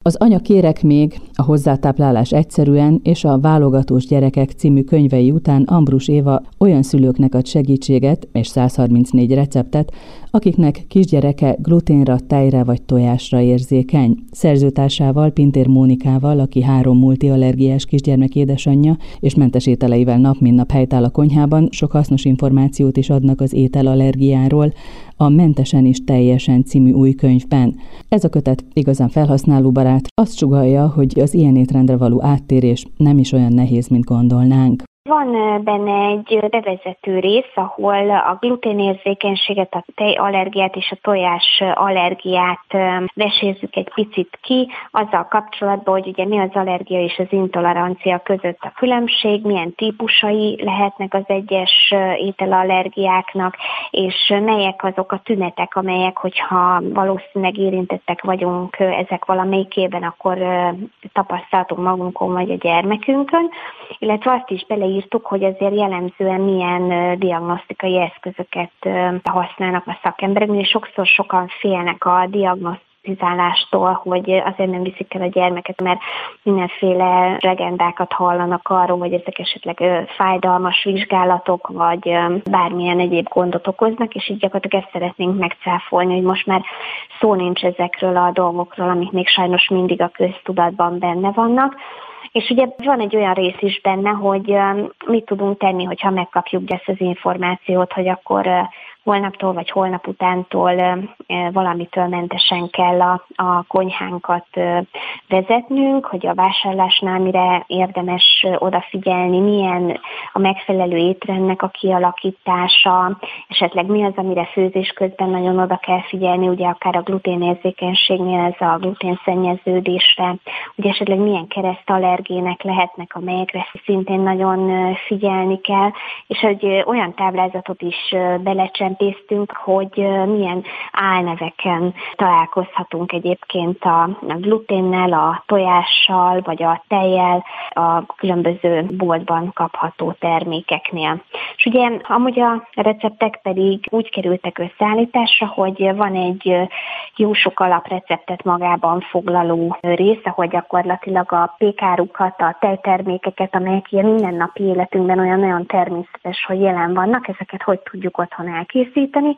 Az Anya kérek még, a hozzátáplálás egyszerűen és a Válogatós gyerekek című könyvei után Ambrus Éva olyan szülőknek ad segítséget és 134 receptet, akiknek kisgyereke gluténra, tejre vagy tojásra érzékeny. Szerzőtársával, Pintér Mónikával, aki 3 multiallergiás kisgyermek édesanyja, és mentes ételeivel nap mint nap helytáll a konyhában, sok hasznos információt is adnak az ételallergiáról a Mentesen is teljesen című új könyvben. Ez a kötet igazán felhasználóbarát, azt sugallja, hogy az ilyen étrendre való áttérés nem is olyan nehéz, mint gondolnánk. Van benne egy bevezető rész, ahol a gluténérzékenységet, a tejallergiát és a tojás allergiát vesézzük egy picit ki, azzal kapcsolatban, hogy ugye mi az allergia és az intolerancia között a különbség, milyen típusai lehetnek az egyes ételallergiáknak, és melyek azok a tünetek, amelyek, hogyha valószínűleg érintettek vagyunk ezek valamelyikében, akkor tapasztaltunk magunkon vagy a gyermekünkön, illetve azt is beleírtuk, hogy azért jellemzően milyen diagnosztikai eszközöket használnak a szakemberek, és sokszor sokan félnek a diagnosztizálástól, hogy azért nem viszik el a gyermeket, mert mindenféle legendákat hallanak arról, hogy ezek esetleg fájdalmas vizsgálatok, vagy bármilyen egyéb gondot okoznak, és így gyakorlatilag ezt szeretnénk megcáfolni, hogy most már szó nincs ezekről a dolgokról, amik még sajnos mindig a köztudatban benne vannak. És ugye van egy olyan rész is benne, hogy mit tudunk tenni, hogyha megkapjuk ezt az információt, hogy akkor holnaptól vagy holnap utántól valamitől mentesen kell a konyhánkat vezetnünk, hogy a vásárlásnál mire érdemes odafigyelni, milyen a megfelelő étrendnek a kialakítása, esetleg mi az, amire főzés közben nagyon oda kell figyelni, ugye akár a gluténérzékenységnél ez a gluténszennyeződésre, ugye esetleg milyen keresztallergének lehetnek, amelyekre szintén nagyon figyelni kell, és hogy olyan táblázatot is belecsempésztünk, hogy milyen álneveken találkozhatunk egyébként a gluténnel, a tojással, vagy a tejjel, a különböző boltban kapható termékeknél. És ugye amúgy a receptek pedig úgy kerültek összeállításra, hogy van egy jó sok alapreceptet magában foglaló rész, ahol gyakorlatilag a pékárukat, a tejtermékeket, amelyek ilyen mindennapi életünkben olyan természetes, hogy jelen vannak, ezeket hogy tudjuk otthon elkészíteni,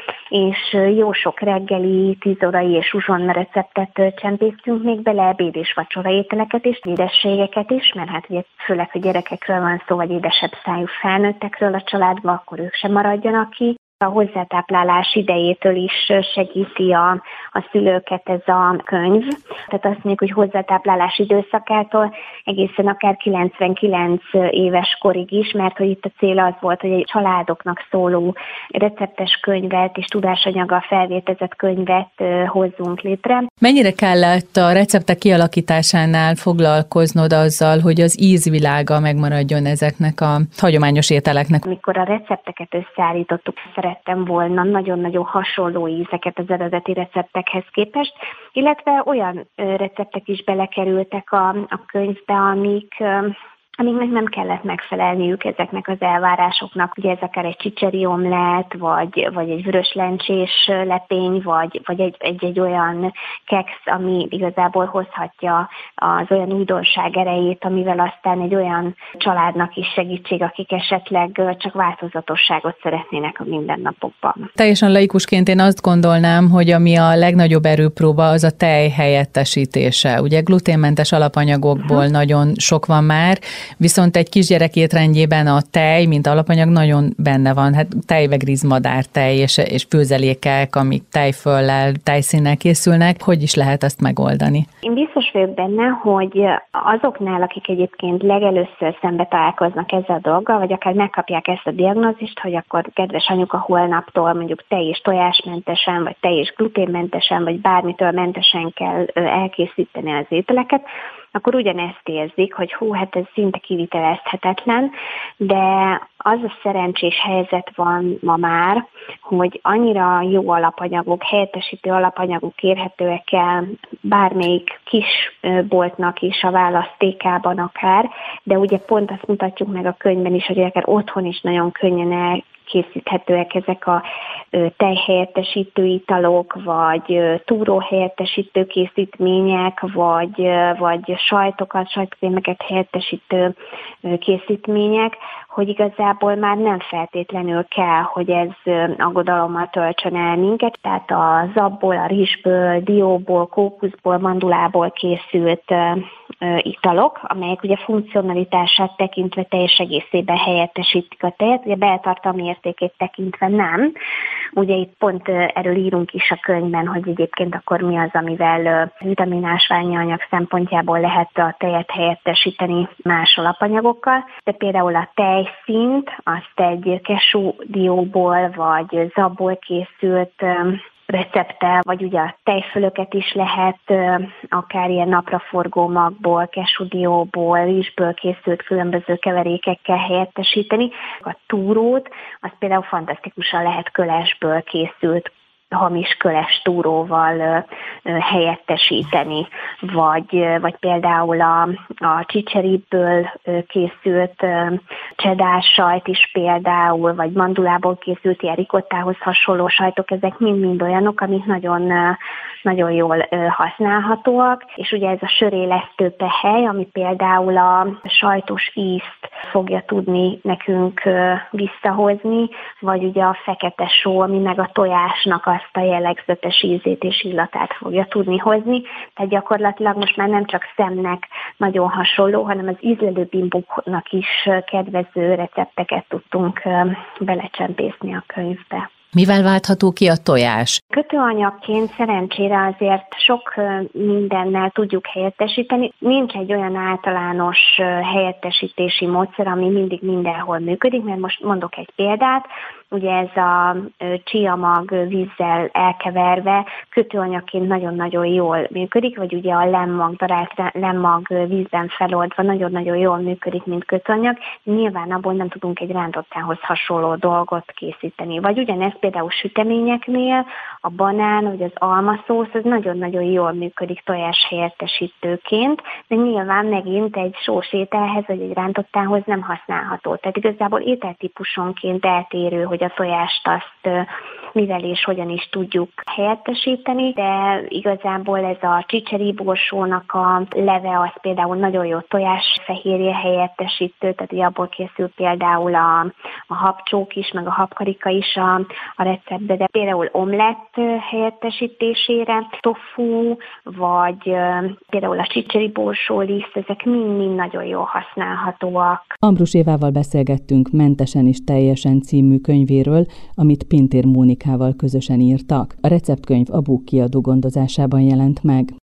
és jó sok reggeli, 10 órai és uzsonna receptet csempésztünk még bele, ebéd és vacsora ételeket és édességeket is, mert hát ugye főleg, hogy gyerekekről van szó, vagy édesebb szájú felnőttekről a családban, akkor ők sem maradjanak ki. A hozzátáplálás idejétől is segíti a szülőket ez a könyv. Tehát azt mondjuk, hogy hozzátáplálás időszakától egészen akár 99 éves korig is, mert hogy itt a cél az volt, hogy egy családoknak szóló receptes könyvet és tudásanyaggal felvértezett könyvet hozzunk létre. Mennyire kellett a receptek kialakításánál foglalkoznod azzal, hogy az ízvilága megmaradjon ezeknek a hagyományos ételeknek? Amikor a recepteket összeállítottuk, szerettem volna nagyon-nagyon hasonló ízeket az eredeti receptekhez képest, illetve olyan receptek is belekerültek a könyvbe, amiknek nem kellett megfelelniük ezeknek az elvárásoknak. Ugye ez akár egy csicseri omlett, vagy egy vörös lencsés lepény, vagy egy olyan keksz, ami igazából hozhatja az olyan újdonság erejét, amivel aztán egy olyan családnak is segítség, akik esetleg csak változatosságot szeretnének a mindennapokban. Teljesen laikusként én azt gondolnám, hogy ami a legnagyobb erőpróba, az a tej helyettesítése. Ugye gluténmentes alapanyagokból nagyon sok van már, viszont egy kisgyerek étrendjében a tej, mint alapanyag nagyon benne van. Hát tejvegrízmadártej és főzelékek, amik tejföllel, tejszínnel készülnek. Hogy is lehet azt megoldani? Én biztos vagyok benne, hogy azoknál, akik egyébként legelőször szembe találkoznak ezzel a dolggal, vagy akár megkapják ezt a diagnózist, hogy akkor kedves anyuka, holnaptól mondjuk tej és tojásmentesen, vagy tej és gluténmentesen, vagy bármitől mentesen kell elkészíteni az ételeket, akkor ugyanezt érzik, hogy hát ez szinte kivitelezhetetlen, de az a szerencsés helyzet van ma már, hogy annyira jó alapanyagok, helyettesítő alapanyagok érhetőek el bármelyik kis boltnak is a választékában akár, de ugye pont azt mutatjuk meg a könyvben is, hogy akár otthon is nagyon könnyen készíthetőek ezek a tejhelyettesítő italok, vagy túróhelyettesítő készítmények, vagy sajtkrémeket helyettesítő készítmények, hogy igazából már nem feltétlenül kell, hogy ez aggodalommal töltsön el minket. Tehát a zabból, a rizsből, dióból, kókuszból, mandulából készült italok, amelyek ugye funkcionalitását tekintve teljes egészében helyettesítik a tejet, ugye beltartalmi értékét tekintve nem. Ugye itt pont erről írunk is a könyvben, hogy egyébként akkor mi az, amivel vitaminásványi anyag szempontjából lehet a tejet helyettesíteni más alapanyagokkal. De például a tejszínt, azt egy cashew dióból vagy zabból készült recepttel, vagy ugye a tejfölöket is lehet akár ilyen napraforgó magból, cashew dióból, rizsből készült különböző keverékekkel helyettesíteni. A túrót, azt például fantasztikusan lehet kölesből készült hamis köles túróval helyettesíteni, vagy például a csicseriből készült cheddar sajt is például, vagy mandulából készült ilyen ricottához hasonló sajtok, ezek mind-mind olyanok, amik nagyon jól használhatóak, és ugye ez a sörélesztő pehely, ami például a sajtos ízt fogja tudni nekünk visszahozni, vagy ugye a fekete só, ami meg a tojásnak azt a jellegzetes ízét és illatát fogja tudni hozni. Tehát gyakorlatilag most már nem csak szemnek nagyon hasonló, hanem az ízlelő bimbóknak is kedvező recepteket tudtunk belecsempészni a könyvbe. Mivel váltható ki a tojás? Kötőanyagként szerencsére azért sok mindennel tudjuk helyettesíteni. Nincs egy olyan általános helyettesítési módszer, ami mindig mindenhol működik, mert most mondok egy példát. Ugye ez a csiamag vízzel elkeverve kötőanyagként nagyon-nagyon jól működik, vagy ugye a lemmag, darált lemmag vízben feloldva nagyon-nagyon jól működik, mint kötőanyag. Nyilván abból nem tudunk egy rántottához hasonló dolgot készíteni. Vagy ugyanez például süteményeknél a banán vagy az almaszósz az nagyon-nagyon jól működik tojás helyettesítőként, de nyilván megint egy sós ételhez vagy egy rántottához nem használható. Tehát igazából ételtípusonként eltérő, hogy a tojást azt mivel és hogyan is tudjuk helyettesíteni, de igazából ez a csicseri borsónak a leve az például nagyon jó tojásfehérje helyettesítő, tehát ugye abból készül például a habcsók is, meg a habkarika is a receptbe, de például omlett helyettesítésére, tofu, vagy például a csicseri borsóliszt, ezek mind-mind nagyon jól használhatóak. Ambrus Évával beszélgettünk Mentesen is teljesen című könyvéről, amit Pintér Mónikával közösen írtak. A receptkönyv a Búk kiadó gondozásában jelent meg.